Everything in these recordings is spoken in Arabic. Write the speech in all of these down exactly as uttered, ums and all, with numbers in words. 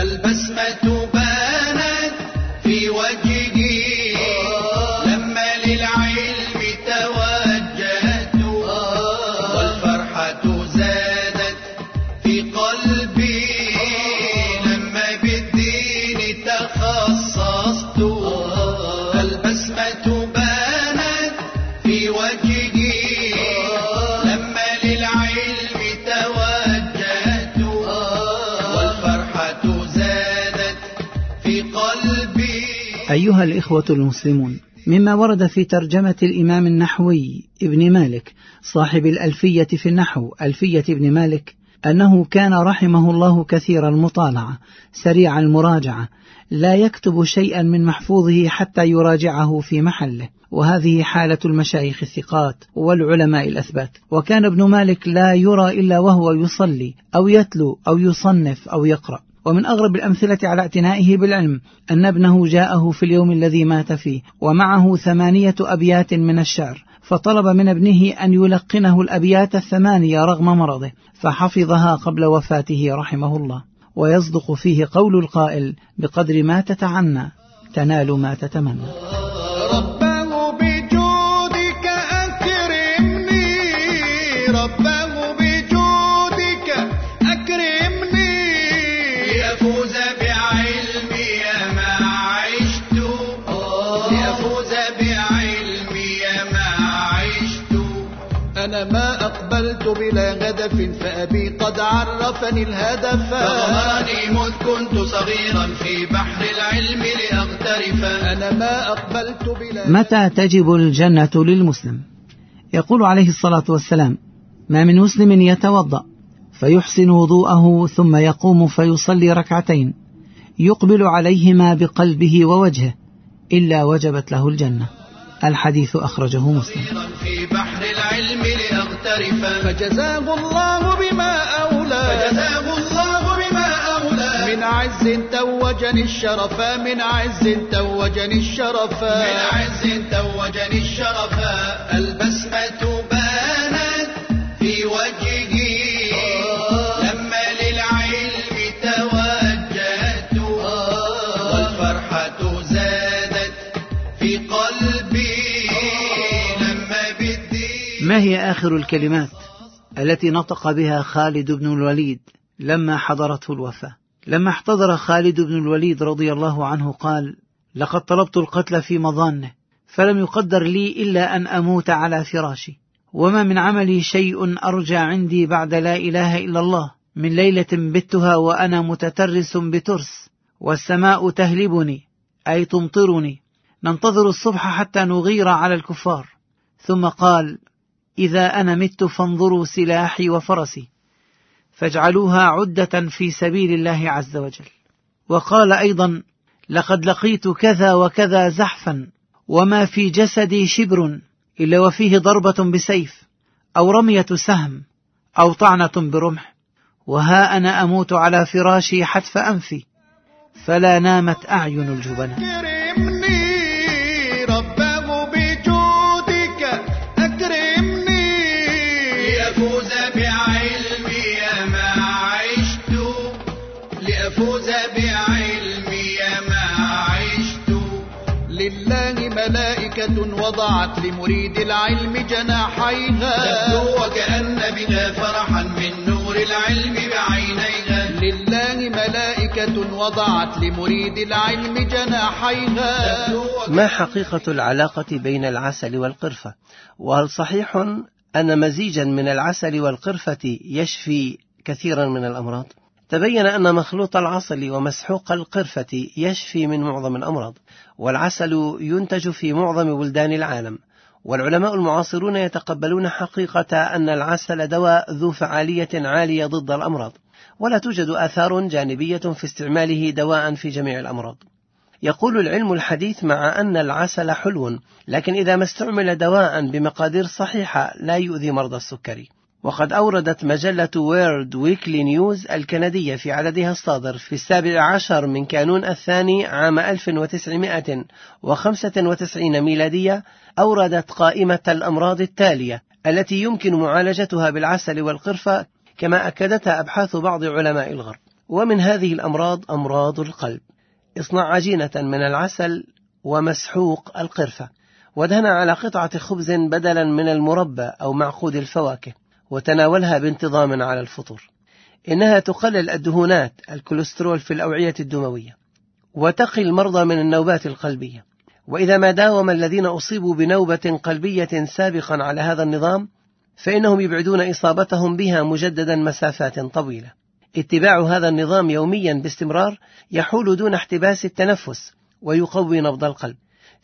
البسمة بانت في وجهه لما للعلم توجهت، والفرحة زادت في قلبي لما بالدين تخصصت. البسمة بانت في وجهه لما للعلم توجهت، والفرحة زادت في قلبي. أيها الإخوة المسلمون، مما ورد في ترجمة الإمام النحوي ابن مالك صاحب الألفية في النحو، ألفية ابن مالك، أنه كان رحمه الله كثير المطالعة سريع المراجعة، لا يكتب شيئا من محفوظه حتى يراجعه في محله، وهذه حالة المشايخ الثقات والعلماء الأثبات. وكان ابن مالك لا يرى إلا وهو يصلي أو يتلو أو يصنف أو يقرأ. ومن أغرب الأمثلة على اعتنائه بالعلم أن ابنه جاءه في اليوم الذي مات فيه ومعه ثمانية أبيات من الشعر، فطلب من ابنه أن يلقنه الأبيات الثمانية رغم مرضه، فحفظها قبل وفاته رحمه الله. ويصدق فيه قول القائل: بقدر ما تتعنى تنال ما تتمنى. رباه بجودك أكرمني، رباه بجودك أكرمني، لأفوز بعلمي ما عشت، لأفوز بعلمي ما عشت. أنا ما أقبلت بلا غدف، فأبي قد عرفني الهدف، فغمرني مذ كنت صغيرا في بحر العلم لأغترف. أنا ما أقبلت بلا. متى تجب الجنة للمسلم؟ يقول عليه الصلاة والسلام: ما من مسلم يتوضأ فيحسن وضوءه ثم يقوم فيصلي ركعتين يقبل عليهما بقلبه ووجهه إلا وجبت له الجنة. الحديث أخرجه مسلم. في بحر العلم لأغترف، فجزاه الله بما أولى، فجزاه الله بما أولى، من عز توجني الشرفا، من عز توجني الشرفا، من عز توجني الشرفا. البسمة بانت في وجهه لما للعلم توجهت، والفرحة زادت في قلبي لما بالدين. ما هي آخر الكلمات التي نطق بها خالد بن الوليد لما حضرته الوفاة؟ لما احتضر خالد بن الوليد رضي الله عنه قال: لقد طلبت القتل في مظانه فلم يقدر لي إلا أن أموت على فراشي، وما من عملي شيء أرجى عندي بعد لا إله إلا الله من ليلة بتها وأنا متترس بترس والسماء تهلبني أي تمطرني، ننتظر الصبح حتى نغير على الكفار. ثم قال: إذا أنا مت فانظروا سلاحي وفرسي فاجعلوها عدة في سبيل الله عز وجل. وقال أيضا: لقد لقيت كذا وكذا زحفا وما في جسدي شبر إلا وفيه ضربة بسيف أو رمية سهم أو طعنة برمح، وها أنا أموت على فراشي حتف أنفي فلا نامت أعين الجبناء. لله ملائكة وضعت لمريد العلم جناحيها، تبدو وكأن بها فرحا من نور العلم بعينيها. لله ملائكة وضعت لمريد العلم جناحيها. ما حقيقة العلاقة بين العسل والقرفة؟ وهل صحيح أن مزيجا من العسل والقرفة يشفي كثيرا من الأمراض؟ تبين أن مخلوط العسل ومسحوق القرفة يشفي من معظم الأمراض، والعسل ينتج في معظم بلدان العالم، والعلماء المعاصرون يتقبلون حقيقة أن العسل دواء ذو فعالية عالية ضد الأمراض، ولا توجد آثار جانبية في استعماله دواء في جميع الأمراض. يقول العلم الحديث مع أن العسل حلو، لكن إذا ما استعمل دواء بمقادير صحيحة لا يؤذي مرضى السكري. وقد أوردت مجلة وورد ويكلي نيوز الكندية في عددها الصادر في السابع عشر من كانون الثاني عام ألف وتسعمائة وخمسة وتسعين ميلادية، أوردت قائمة الأمراض التالية التي يمكن معالجتها بالعسل والقرفة، كما أكدتها أبحاث بعض علماء الغرب. ومن هذه الأمراض أمراض القلب. اصنع عجينة من العسل ومسحوق القرفة، وادهنها على قطعة خبز بدلا من المربى أو معقود الفواكه، وتناولها بانتظام على الفطور. إنها تقلل الدهونات الكوليسترول في الأوعية الدموية، وتقي المرضى من النوبات القلبية. وإذا ما داوم الذين أصيبوا بنوبة قلبية سابقا على هذا النظام، فإنهم يبعدون إصابتهم بها مجددا مسافات طويلة. اتباع هذا النظام يوميا باستمرار يحول دون احتباس التنفس ويقوي نبض القلب.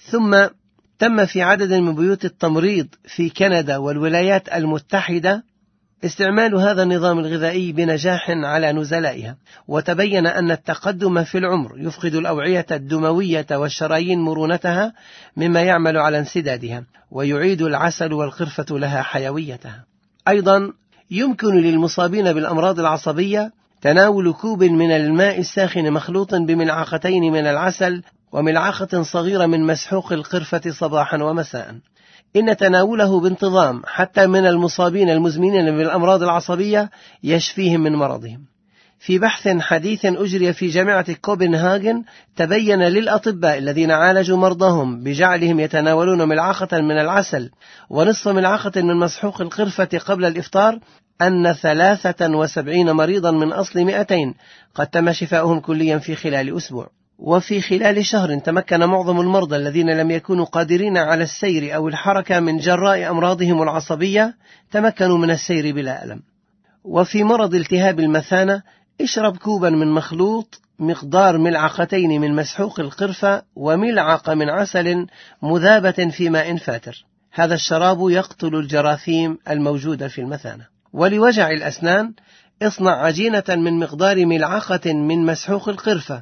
ثم تم في عدد من بيوت التمريض في كندا والولايات المتحدة استعمال هذا النظام الغذائي بنجاح على نزلائها، وتبين أن التقدم في العمر يفقد الأوعية الدموية والشرايين مرونتها، مما يعمل على انسدادها، ويعيد العسل والقرفة لها حيويتها. أيضا يمكن للمصابين بالأمراض العصبية تناول كوب من الماء الساخن مخلوط بملعقتين من العسل وملعقة صغيرة من مسحوق القرفة صباحا ومساء. إن تناوله بانتظام حتى من المصابين المزمنين بالأمراض العصبية يشفيهم من مرضهم. في بحث حديث أجري في جامعة كوبنهاغن تبين للأطباء الذين عالجوا مرضاهم بجعلهم يتناولون ملعقة من العسل ونصف ملعقة من مسحوق القرفة قبل الإفطار أن ثلاثة وسبعين مريضا من أصل مئتين قد تم شفاؤهم كليا في خلال أسبوع. وفي خلال شهر تمكن معظم المرضى الذين لم يكونوا قادرين على السير أو الحركة من جراء أمراضهم العصبية تمكنوا من السير بلا ألم. وفي مرض التهاب المثانة اشرب كوبا من مخلوط مقدار ملعقتين من مسحوق القرفة وملعقة من عسل مذابة في ماء فاتر. هذا الشراب يقتل الجراثيم الموجودة في المثانة. ولوجع الأسنان اصنع عجينة من مقدار ملعقة من مسحوق القرفة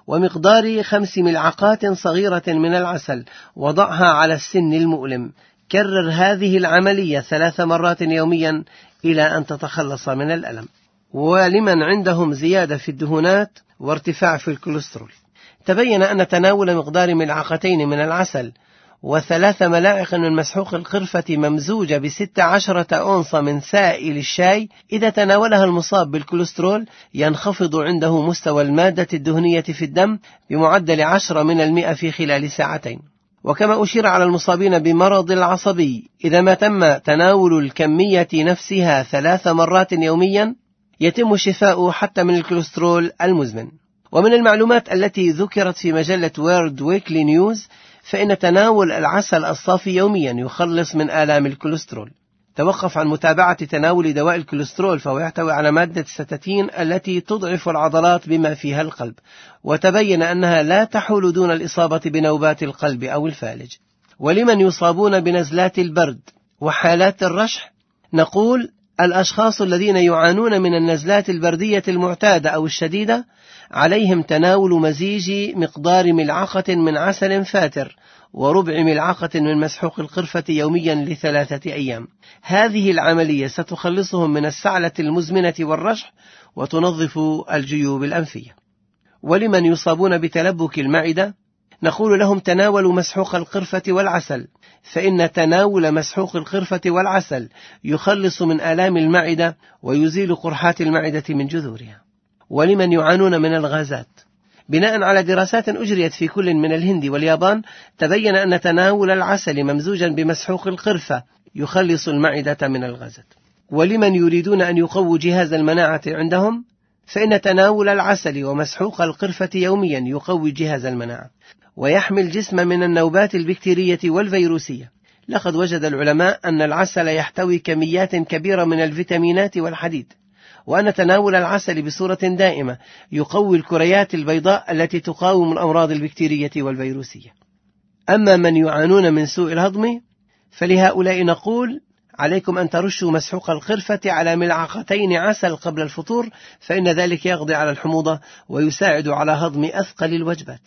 ومقدار خمس ملعقات صغيرة من العسل، وضعها على السن المؤلم. كرر هذه العملية ثلاث مرات يوميا إلى أن تتخلص من الألم. ولمن عندهم زيادة في الدهونات وارتفاع في الكوليسترول، تبين أن تناول مقدار ملعقتين من العسل وثلاث ملاعق من مسحوق القرفة ممزوجة بست عشرة أونصة من سائل الشاي، إذا تناولها المصاب بالكوليسترول ينخفض عنده مستوى المادة الدهنية في الدم بمعدل عشرة من المئة في خلال ساعتين. وكما أشير على المصابين بمرض العصبي، إذا ما تم تناول الكمية نفسها ثلاث مرات يوميا يتم الشفاء حتى من الكوليسترول المزمن. ومن المعلومات التي ذكرت في مجلة وورد ويكلي نيوز، فإن تناول العسل الصافي يوميا يخلص من آلام الكوليسترول. توقف عن متابعة تناول دواء الكوليسترول، فهو يحتوي على مادة الستاتين التي تضعف العضلات بما فيها القلب، وتبين أنها لا تحول دون الإصابة بنوبات القلب أو الفالج. ولمن يصابون بنزلات البرد وحالات الرشح نقول: الأشخاص الذين يعانون من النزلات البردية المعتادة أو الشديدة عليهم تناول مزيج مقدار ملعقة من عسل فاتر وربع ملعقة من مسحوق القرفة يوميا لثلاثة أيام. هذه العملية ستخلصهم من السعلة المزمنة والرشح وتنظف الجيوب الأنفية. ولمن يصابون بتلبك المعدة نقول لهم: تناولوا مسحوق القرفة والعسل، فإن تناول مسحوق القرفة والعسل يخلص من آلام المعدة ويزيل قرحات المعدة من جذورها. ولمن يعانون من الغازات، بناء على دراسات أجريت في كل من الهند واليابان، تبين أن تناول العسل ممزوجا بمسحوق القرفة يخلص المعدة من الغازات. ولمن يريدون أن يقووا جهاز المناعة عندهم، فإن تناول العسل ومسحوق القرفة يوميا يقوي جهاز المناعة ويحمي الجسم من النوبات البكتيرية والفيروسية. لقد وجد العلماء أن العسل يحتوي كميات كبيرة من الفيتامينات والحديد، وأن تناول العسل بصورة دائمة يقوي الكريات البيضاء التي تقاوم الأمراض البكتيرية والفيروسية. أما من يعانون من سوء الهضم، فلهؤلاء نقول: عليكم أن ترشوا مسحوق القرفة على ملعقتين عسل قبل الفطور، فإن ذلك يقضي على الحموضة ويساعد على هضم أثقل الوجبات.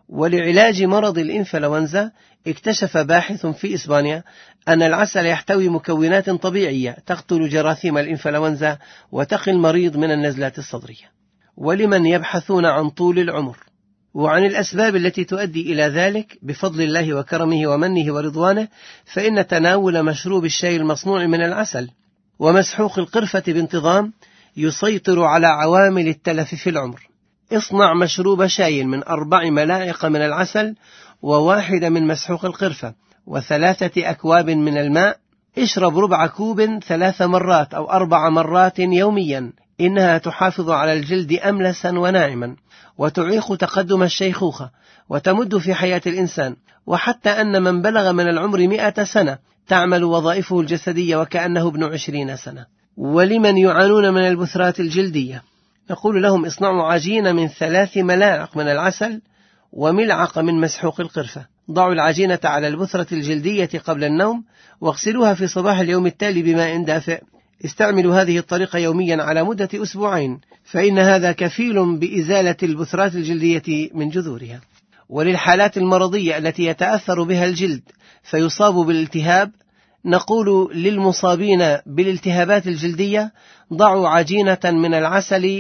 ولعلاج مرض الإنفلونزا، اكتشف باحث في إسبانيا أن العسل يحتوي مكونات طبيعية تقتل جراثيم الإنفلونزا وتقي المريض من النزلات الصدرية. ولمن يبحثون عن طول العمر وعن الأسباب التي تؤدي إلى ذلك بفضل الله وكرمه ومنه ورضوانه، فإن تناول مشروب الشاي المصنوع من العسل ومسحوق القرفة بانتظام يسيطر على عوامل التلف في العمر. اصنع مشروب شاي من أربع ملاعق من العسل وواحدة من مسحوق القرفة وثلاثة أكواب من الماء. اشرب ربع كوب ثلاث مرات أو أربع مرات يوميا. إنها تحافظ على الجلد أملسا وناعما وتعيق تقدم الشيخوخة وتمد في حياة الإنسان، وحتى أن من بلغ من العمر مئة سنة تعمل وظائفه الجسدية وكأنه ابن عشرين سنة. ولمن يعانون من البثرات الجلدية نقول لهم اصنعوا عجين من ثلاث ملاعق من العسل وملعقة من مسحوق القرفة. ضعوا العجينة على البثرة الجلدية قبل النوم واغسلوها في صباح اليوم التالي بماء دافئ. استعملوا هذه الطريقة يوميا على مدة أسبوعين، فإن هذا كفيل بإزالة البثرات الجلدية من جذورها. وللحالات المرضية التي يتأثر بها الجلد فيصاب بالالتهاب نقول للمصابين بالالتهابات الجلدية ضعوا عجينة من العسل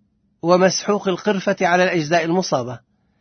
ومسحوق القرفة على الأجزاء المصابة،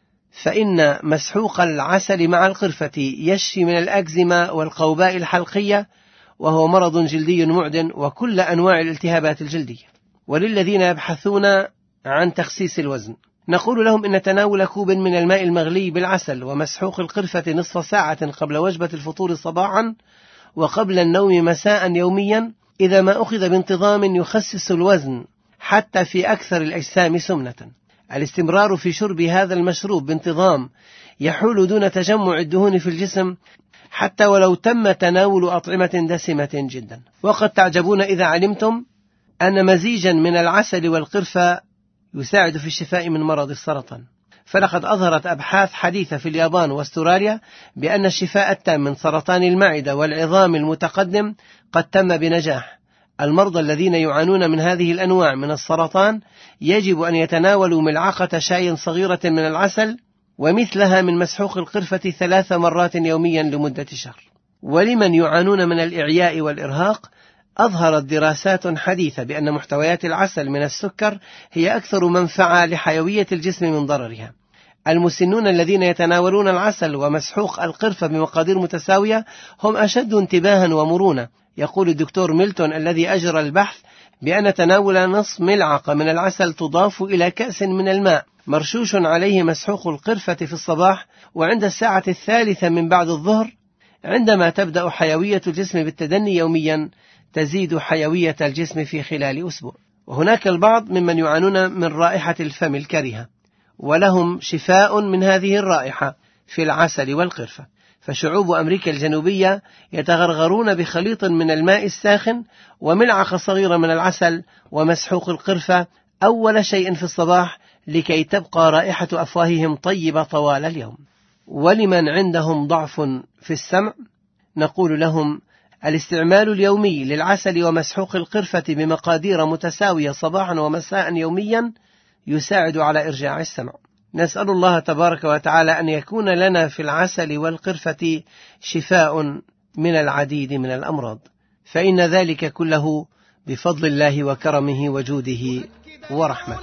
فإن مسحوق العسل مع القرفة يشفي من الأكزيما والقوباء الحلقية، وهو مرض جلدي معدن، وكل أنواع الالتهابات الجلدية. وللذين يبحثون عن تخسيس الوزن نقول لهم إن تناول كوب من الماء المغلي بالعسل ومسحوق القرفة نصف ساعة قبل وجبة الفطور صباحا وقبل النوم مساء يوميا إذا ما أخذ بانتظام يخسس الوزن حتى في أكثر الأجسام سمنة. الاستمرار في شرب هذا المشروب بانتظام يحول دون تجمع الدهون في الجسم حتى ولو تم تناول أطعمة دسمة جدا. وقد تعجبون إذا علمتم أن مزيجا من العسل والقرفة يساعد في الشفاء من مرض السرطان. فلقد أظهرت أبحاث حديثة في اليابان واستراليا بأن الشفاء التام من سرطان المعدة والعظام المتقدم قد تم بنجاح. المرضى الذين يعانون من هذه الأنواع من السرطان يجب أن يتناولوا ملعقة شاي صغيرة من العسل ومثلها من مسحوق القرفة ثلاث مرات يوميا لمدة شهر. ولمن يعانون من الإعياء والإرهاق أظهرت دراسات حديثة بأن محتويات العسل من السكر هي أكثر منفعة لحيوية الجسم من ضررها. المسنون الذين يتناولون العسل ومسحوق القرفة بمقادير متساوية هم أشد انتباها ومرونة. يقول الدكتور ميلتون الذي أجرى البحث بأن تناول نصف ملعقة من العسل تضاف إلى كأس من الماء مرشوش عليه مسحوق القرفة في الصباح وعند الساعة الثالثة من بعد الظهر، عندما تبدأ حيوية الجسم بالتدني يوميا تزيد حيوية الجسم في خلال أسبوع. وهناك البعض ممن يعانون من رائحة الفم الكريهة ولهم شفاء من هذه الرائحة في العسل والقرفة. فشعوب أمريكا الجنوبية يتغرغرون بخليط من الماء الساخن وملعقة صغيرة من العسل ومسحوق القرفة أول شيء في الصباح لكي تبقى رائحة أفواههم طيبة طوال اليوم. ولمن عندهم ضعف في السمع نقول لهم الاستعمال اليومي للعسل ومسحوق القرفة بمقادير متساوية صباحا ومساء يوميا يساعد على إرجاع السمع. نسأل الله تبارك وتعالى أن يكون لنا في العسل والقرفة شفاء من العديد من الأمراض، فإن ذلك كله بفضل الله وكرمه وجوده ورحمته.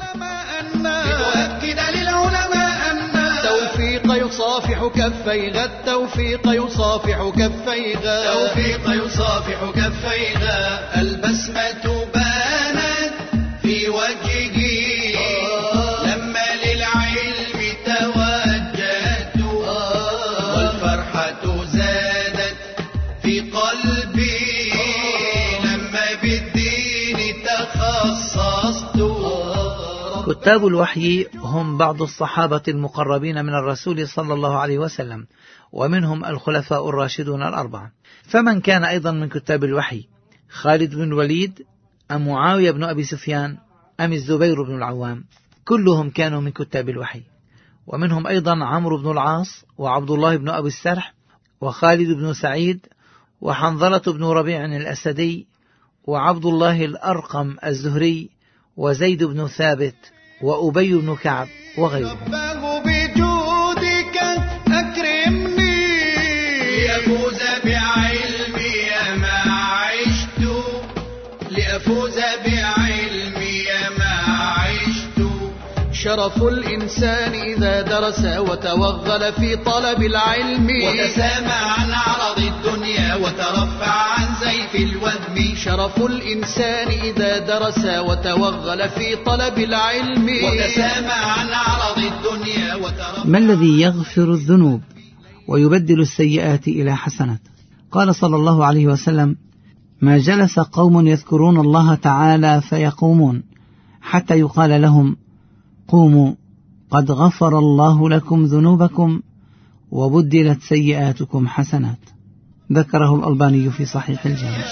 توفيق يصافح كفيها التوفيق يصافح كفيها توفيق يصافح كفيها البسمة بانت في وجهه لما للعلم توجهت والفرحة زادت في قلبي لما بالدين تخصصت. كتاب الوحي هم بعض الصحابة المقربين من الرسول صلى الله عليه وسلم، ومنهم الخلفاء الراشدون الأربعة. فمن كان أيضا من كتاب الوحي خالد بن الوليد أم معاوية بن أبي سفيان أم الزبير بن العوام، كلهم كانوا من كتاب الوحي. ومنهم أيضا عمرو بن العاص وعبد الله بن أبي السرح وخالد بن سعيد وحنظلة بن ربيع الأسدي وعبد الله الأرقم الزهري وزيد بن ثابت وأبي بن كعب وغيرهم. بجودك أكرمني لأفوز بعلمي ما عشت لأفوز بعلمي ما عشت شرف الإنسان إذا درس وتوغل في طلب العلم وتسامى عن عرض الدنيا وترفع عن زيف الوهم. شرف الإنسان إذا درس وتوغل في طلب العلم وتسامى عن عرض الدنيا وترفع. ما الذي يغفر الذنوب ويبدل السيئات إلى حسنات؟ قال صلى الله عليه وسلم: ما جلس قوم يذكرون الله تعالى فيقومون حتى يقال لهم: قوموا قد غفر الله لكم ذنوبكم وبدلت سيئاتكم حسنات. ذكره الألباني في صحيح الجامع.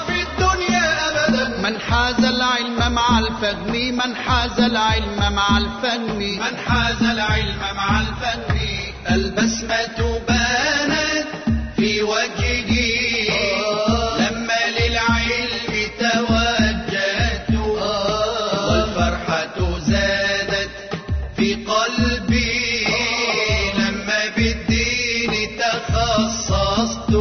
من حاز العلم مع الفهم من حاز العلم مع الفهم من حاز العلم مع الفهم. البسمة بانت في وجهه لما للعلم توجهت والفرحة زادت في قلبي لما بالدين تخصصت.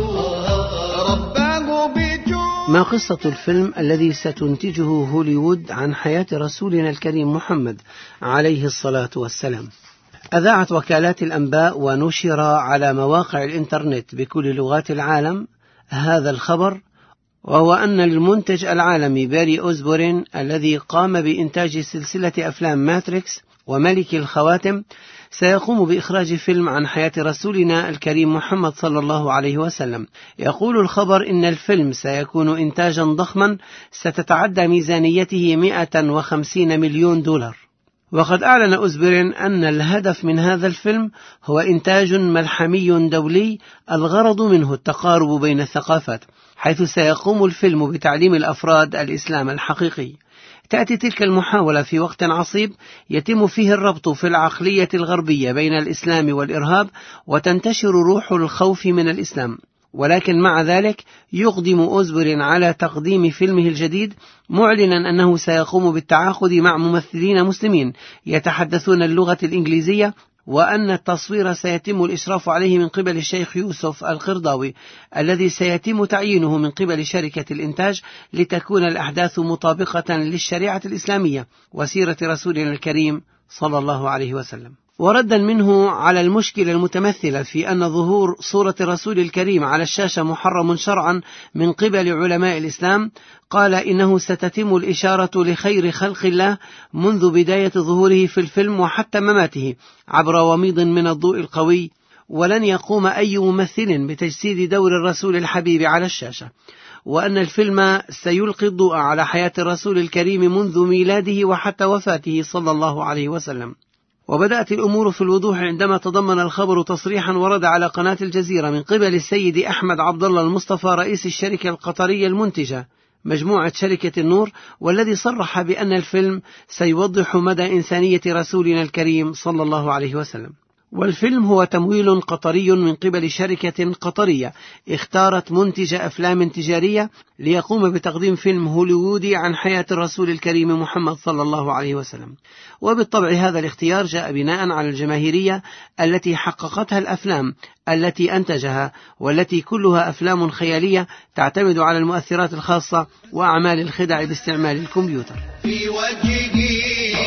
رباه بجود. ما قصة الفيلم الذي ستنتجه هوليوود عن حياة رسولنا الكريم محمد عليه الصلاة والسلام؟ أذاعت وكالات الأنباء ونشر على مواقع الإنترنت بكل لغات العالم هذا الخبر، وهو أن المنتج العالمي باري أوزبورين الذي قام بإنتاج سلسلة أفلام ماتريكس وملك الخواتم سيقوم بإخراج فيلم عن حياة رسولنا الكريم محمد صلى الله عليه وسلم. يقول الخبر إن الفيلم سيكون إنتاجا ضخما ستتعدى ميزانيته مئة وخمسين مليون دولار. وقد أعلن أوزبورين أن الهدف من هذا الفيلم هو إنتاج ملحمي دولي الغرض منه التقارب بين الثقافات، حيث سيقوم الفيلم بتعليم الأفراد الإسلام الحقيقي. تأتي تلك المحاولة في وقت عصيب يتم فيه الربط في العقلية الغربية بين الإسلام والإرهاب وتنتشر روح الخوف من الإسلام. ولكن مع ذلك يقدم أوزبورين على تقديم فيلمه الجديد معلنا أنه سيقوم بالتعاقد مع ممثلين مسلمين يتحدثون اللغة الإنجليزية، وأن التصوير سيتم الإشراف عليه من قبل الشيخ يوسف القرضاوي الذي سيتم تعيينه من قبل شركة الإنتاج لتكون الأحداث مطابقة للشريعة الإسلامية وسيرة رسولنا الكريم صلى الله عليه وسلم. وردا منه على المشكلة المتمثلة في أن ظهور صورة الرسول الكريم على الشاشة محرم شرعا من قبل علماء الإسلام، قال إنه ستتم الإشارة لخير خلق الله منذ بداية ظهوره في الفيلم وحتى مماته عبر وميض من الضوء القوي، ولن يقوم أي ممثل بتجسيد دور الرسول الحبيب على الشاشة، وأن الفيلم سيلقي الضوء على حياة الرسول الكريم منذ ميلاده وحتى وفاته صلى الله عليه وسلم. وبدأت الأمور في الوضوح عندما تضمن الخبر تصريحا ورد على قناة الجزيرة من قبل السيد أحمد عبد الله المصطفى رئيس الشركة القطرية المنتجة مجموعة شركة النور، والذي صرح بأن الفيلم سيوضح مدى إنسانية رسولنا الكريم صلى الله عليه وسلم. والفيلم هو تمويل قطري من قبل شركة قطرية اختارت منتج أفلام تجارية ليقوم بتقديم فيلم هوليوودي عن حياة الرسول الكريم محمد صلى الله عليه وسلم. وبالطبع هذا الاختيار جاء بناء على الجماهيرية التي حققتها الأفلام التي أنتجها، والتي كلها أفلام خيالية تعتمد على المؤثرات الخاصة وأعمال الخدع باستعمال الكمبيوتر. في وجهي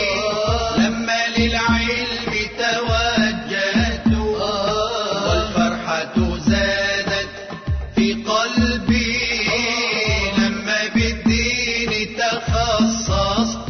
لما للعلم توجهت والفرحة زادت في قلبي لما بالدين تخصصت.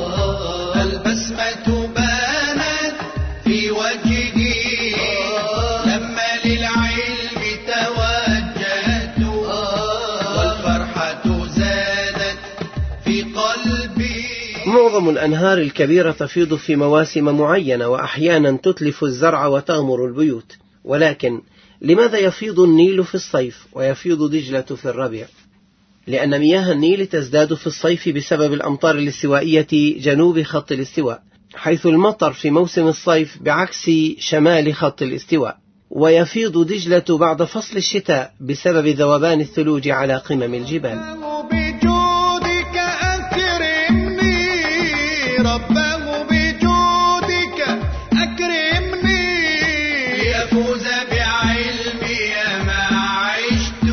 البسمة بانت في وجهي لما للعلم توجهت والفرحة زادت في قلبي. معظم الأنهار الكبيرة تفيض في مواسم معينة وأحيانا تتلف الزرع وتغمر البيوت، ولكن لماذا يفيض النيل في الصيف ويفيض دجلة في الربيع؟ لأن مياه النيل تزداد في الصيف بسبب الأمطار الاستوائية جنوب خط الاستواء، حيث المطر في موسم الصيف بعكس شمال خط الاستواء، ويفيض دجلة بعد فصل الشتاء بسبب ذوبان الثلوج على قمم الجبال. بجودك أكرمني رباه بجودك أكرمني ليفوز بعلمي ما عشت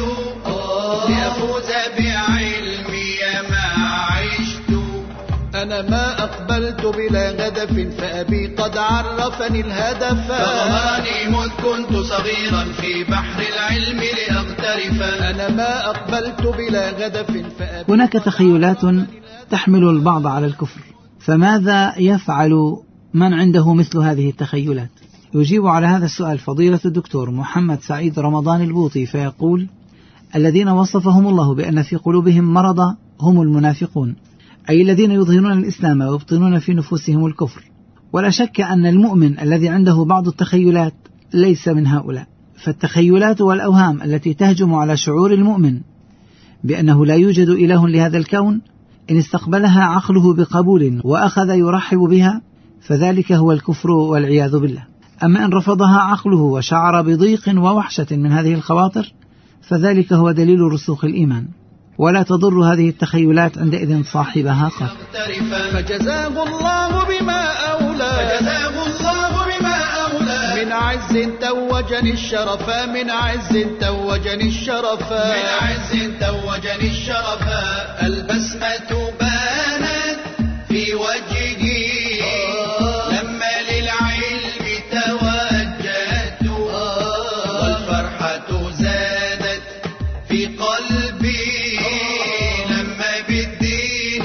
ليفوز بعلمي ما عشت. أنا ما أقبلت بلا غدف فأبي قد عرفني الهدف فغماني مذ كنت صغيرا في بحر العلم لأغترف أنا ما أقبلت بلا غدف فأبي. هناك تخيلات تحمل البعض على الكفر، فماذا يفعل من عنده مثل هذه التخيلات؟ يجيب على هذا السؤال فضيلة الدكتور محمد سعيد رمضان البوطي فيقول: الذين وصفهم الله بأن في قلوبهم مرض هم المنافقون، أي الذين يظهرون الإسلام ويبطنون في نفوسهم الكفر. ولا شك أن المؤمن الذي عنده بعض التخيلات ليس من هؤلاء، فالتخيلات والأوهام التي تهجم على شعور المؤمن بأنه لا يوجد إله لهذا الكون، إن استقبلها عقله بقبول وأخذ يرحب بها فذلك هو الكفر والعياذ بالله. أما إن رفضها عقله وشعر بضيق ووحشة من هذه الخواطر فذلك هو دليل رسوخ الإيمان، ولا تضر هذه التخيلات عندئذ صاحبها قط. فجزاه الله بما أولى فجزاه الله بما أولى من عز توجني الشرفا من عز توجني الشرفا من عز توجني الشرفا البسمة بانت في وجهه لما للعلم توجهت والفرحة زادت في قلبي لما بالدين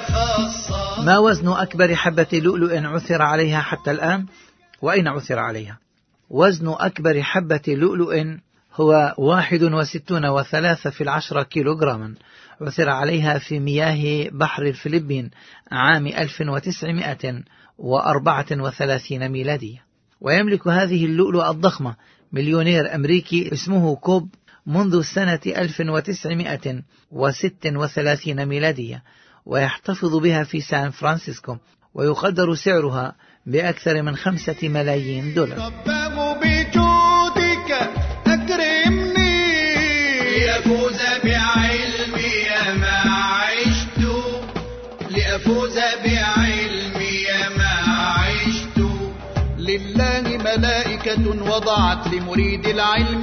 تخصص. ما وزن أكبر حبة لؤلؤ عثر عليها حتى الآن؟ وأين عثر عليها؟ وزن أكبر حبة لؤلؤ هو واحد وستون وثلاثة في العشرة كيلوغراما، عثر عليها في مياه بحر الفلبين عام ألف وتسعمائة وأربعة وثلاثين ميلادية. ويملك هذه اللؤلؤة الضخمة مليونير أمريكي اسمه كوب منذ سنة ألف وتسعمائة وستة وثلاثين ميلادية، ويحتفظ بها في سان فرانسيسكو، ويقدر سعرها بأكثر من خمسة ملايين دولار. رباه بجودك أكرمني لأفوز بعلمي ما عشت لأفوز بعلمي ما عشت. لله ملائكة وضعت لمريد العلم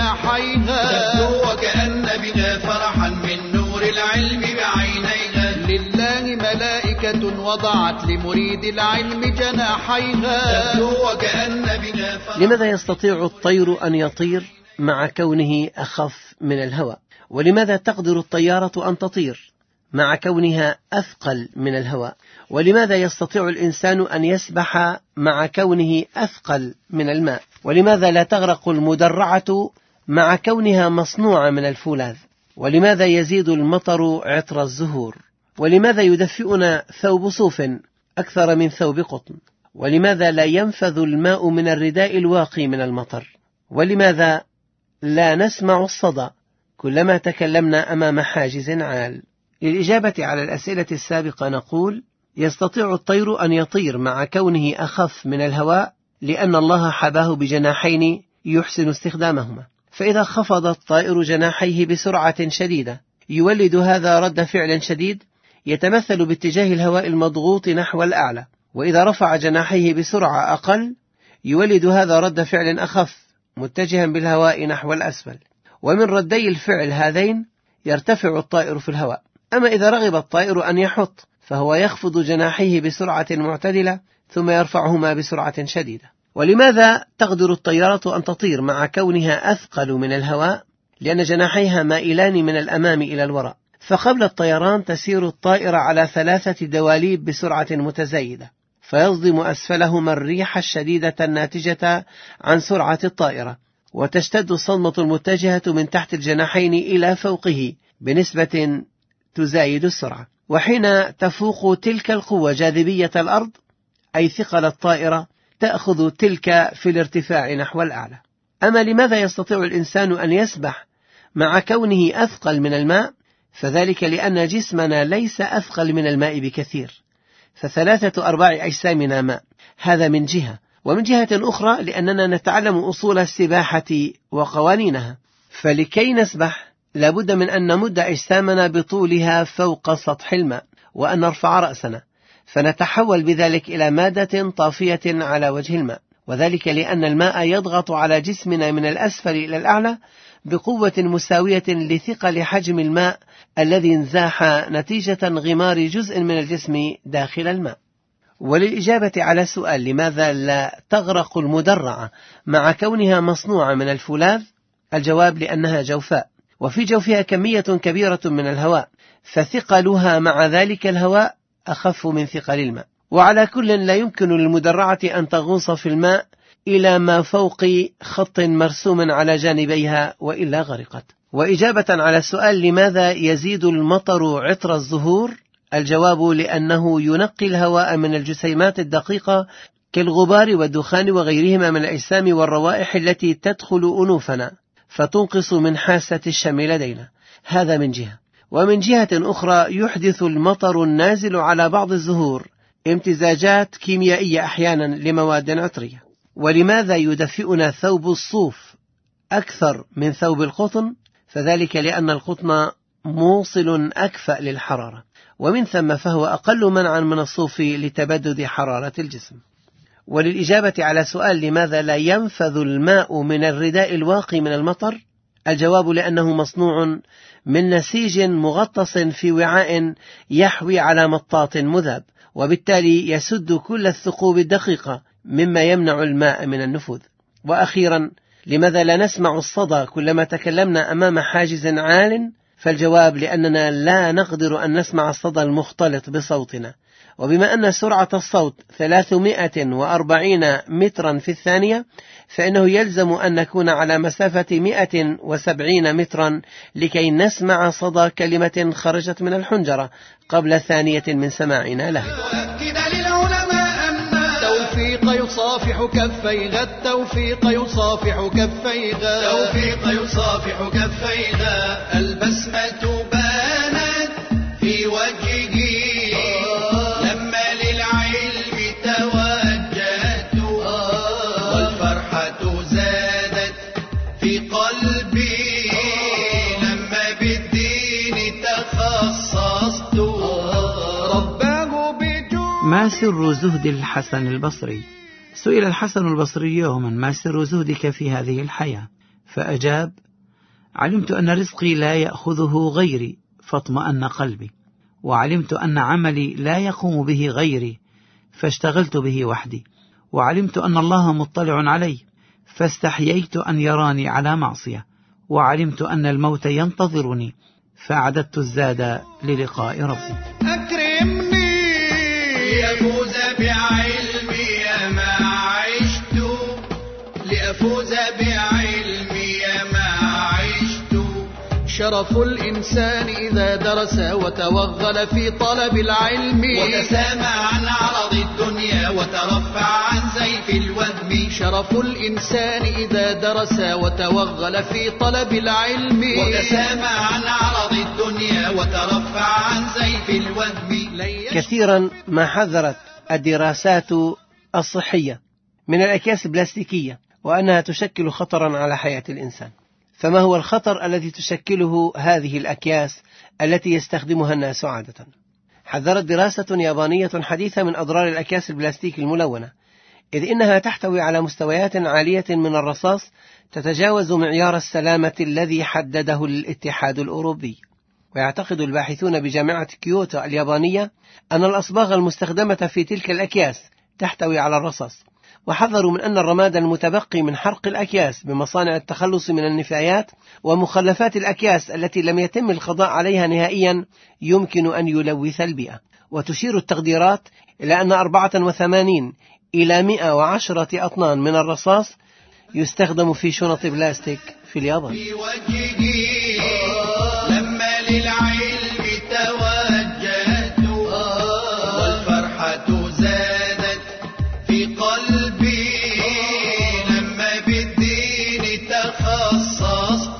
جناحيها تبدو وكأن بها فرحا من نور العلم بعينيها. لله ملائكة وضعت لمريد العلم جناحيها تبدو وكأن بها فرحا. لماذا يستطيع الطير أن يطير مع كونه أخف من الهواء؟ ولماذا تقدر الطيارة أن تطير مع كونها أثقل من الهواء؟ ولماذا يستطيع الإنسان أن يسبح مع كونه أثقل من الماء؟ ولماذا لا تغرق المدرعة مع كونها مصنوعة من الفولاذ؟ ولماذا يزيد المطر عطر الزهور؟ ولماذا يدفئنا ثوب صوف أكثر من ثوب قطن؟ ولماذا لا ينفذ الماء من الرداء الواقي من المطر؟ ولماذا لا نسمع الصدى كلما تكلمنا أمام حاجز عال؟ للإجابة على الأسئلة السابقة نقول: يستطيع الطير أن يطير مع كونه أخف من الهواء لأن الله حباه بجناحين يحسن استخدامهما. فإذا خفض الطائر جناحيه بسرعة شديدة يولد هذا رد فعل شديد يتمثل باتجاه الهواء المضغوط نحو الأعلى، وإذا رفع جناحيه بسرعة أقل يولد هذا رد فعل أخف متجها بالهواء نحو الأسفل، ومن ردي الفعل هذين يرتفع الطائر في الهواء. أما إذا رغب الطائر أن يحط فهو يخفض جناحيه بسرعة معتدلة ثم يرفعهما بسرعة شديدة. ولماذا تقدر الطيارة أن تطير مع كونها أثقل من الهواء؟ لأن جناحيها مائلان من الأمام إلى الوراء، فقبل الطيران تسير الطائرة على ثلاثة دواليب بسرعة متزايدة، فيصدم أسفلهما الريح الشديدة الناتجة عن سرعة الطائرة، وتشتد الصدمة المتجهة من تحت الجناحين إلى فوقه بنسبة تزايد السرعة. وحين تفوق تلك القوة جاذبية الأرض أي ثقل الطائرة تأخذ تلك في الارتفاع نحو الأعلى. أما لماذا يستطيع الإنسان أن يسبح مع كونه أثقل من الماء؟ فذلك لأن جسمنا ليس أثقل من الماء بكثير، فثلاثة أرباع أجسامنا ماء، هذا من جهة. ومن جهة أخرى لأننا نتعلم أصول السباحة وقوانينها، فلكي نسبح لابد من أن نمد أجسامنا بطولها فوق سطح الماء وأن نرفع رأسنا، فنتحول بذلك إلى مادة طافية على وجه الماء، وذلك لأن الماء يضغط على جسمنا من الأسفل إلى الأعلى بقوة مساوية لثقل حجم الماء الذي انزاح نتيجة انغمار جزء من الجسم داخل الماء. وللإجابة على سؤال لماذا لا تغرق المدرعة مع كونها مصنوعة من الفولاذ، الجواب لأنها جوفاء، وفي جوفها كمية كبيرة من الهواء، فثقلها مع ذلك الهواء أخف من ثقل الماء. وعلى كل لا يمكن للمدرعة أن تغوص في الماء إلى ما فوق خط مرسوم على جانبيها وإلا غرقت. وإجابة على سؤال لماذا يزيد المطر عطر الزهور، الجواب لأنه ينقي الهواء من الجسيمات الدقيقة كالغبار والدخان وغيرهما من الأجسام والروائح التي تدخل أنوفنا فتنقص من حاسة الشم لدينا. هذا من جهة. ومن جهة أخرى يحدث المطر النازل على بعض الزهور امتزاجات كيميائية أحيانا لمواد عطرية. ولماذا يدفئنا ثوب الصوف أكثر من ثوب القطن؟ فذلك لأن القطن موصل أكفأ للحرارة، ومن ثم فهو أقل منعا من الصوف لتبدد حرارة الجسم. وللإجابة على سؤال لماذا لا ينفذ الماء من الرداء الواقي من المطر، الجواب لأنه مصنوع من نسيج مغطس في وعاء يحوي على مطاط مذاب، وبالتالي يسد كل الثقوب الدقيقة مما يمنع الماء من النفوذ. وأخيرا، لماذا لا نسمع الصدى كلما تكلمنا أمام حاجز عال؟ فالجواب لأننا لا نقدر أن نسمع الصدى المختلط بصوتنا، وبما أن سرعة الصوت ثلاثمائة وأربعين مترا في الثانية، فإنه يلزم أن نكون على مسافة مائة وسبعين مترا لكي نسمع صدى كلمة خرجت من الحنجرة قبل ثانية من سماعنا لها. التوفيق يصافح كفيها التوفيق يصافح كفيها التوفيق يصافح كفيها البسمة بانت في وجهه لما للعلم توجهت والفرحة زادت في قلبي لما بالدين تخصصت رباه بجود. ما سر زهد الحسن البصري؟ سئل الحسن البصري يوما: ما سر زهدك في هذه الحياة؟ فأجاب: علمت أن رزقي لا يأخذه غيري فاطمأن قلبي، وعلمت أن عملي لا يقوم به غيري فاشتغلت به وحدي، وعلمت أن الله مطلع علي فاستحييت أن يراني على معصية، وعلمت أن الموت ينتظرني فأعددت الزاد للقاء ربي. أكرمني لأفوز بعلمي ما عشت لأفوز بعلمي ما عشت شرف الإنسان إذا درس وتوغل في طلب العلم وتسامى عن عرض الدنيا وترفع عن زيف الوهم. شرف الإنسان إذا درس وتوغل في طلب العلم وتسامى عن عرض الدنيا وترفع عن زيف الوهم. كثيرا ما حذرت الدراسات الصحية من الأكياس البلاستيكية وأنها تشكل خطرا على حياة الإنسان. فما هو الخطر الذي تشكله هذه الأكياس التي يستخدمها الناس عادة؟ حذرت دراسة يابانية حديثة من أضرار الأكياس البلاستيك الملونة، إذ إنها تحتوي على مستويات عالية من الرصاص تتجاوز معيار السلامة الذي حدده الاتحاد الأوروبي. ويعتقد الباحثون بجامعة كيوتو اليابانية أن الأصباغ المستخدمة في تلك الأكياس تحتوي على الرصاص، وحذروا من أن الرماد المتبقي من حرق الأكياس بمصانع التخلص من النفايات ومخلفات الأكياس التي لم يتم القضاء عليها نهائيا يمكن أن يلوث البيئة. وتشير التقديرات إلى أن أربعة وثمانين إلى مئة وعشرة أطنان من الرصاص يستخدم في شنط بلاستيك في اليابان. في وجهي لما للعلم توجهت والفرحة زادت في قلبي لما بالدين تخصصت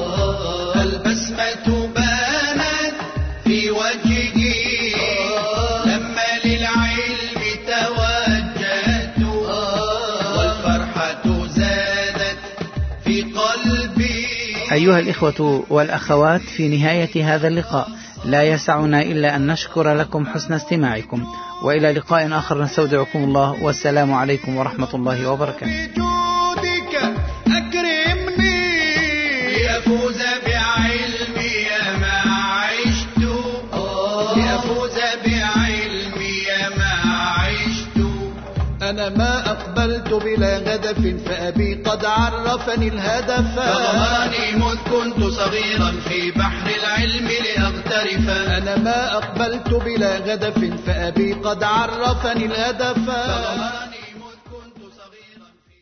البسمة بانت في وجهي لما للعلم توجهت والفرحة زادت في قلبي. أيها الإخوة والأخوات، في نهاية هذا اللقاء لا يسعنا إلا أن نشكر لكم حسن استماعكم، وإلى لقاء آخر نستودعكم الله، والسلام عليكم ورحمة الله وبركاته. أنا ما أقبلت بلا هدف فأبي قد عرفني الهدف فظهرني مذ كنت صغيرا في بحر العلم لأغترف أنا ما أقبلت بلا هدف فأبي قد عرفني الهدف فظهرني مذ كنت صغيرا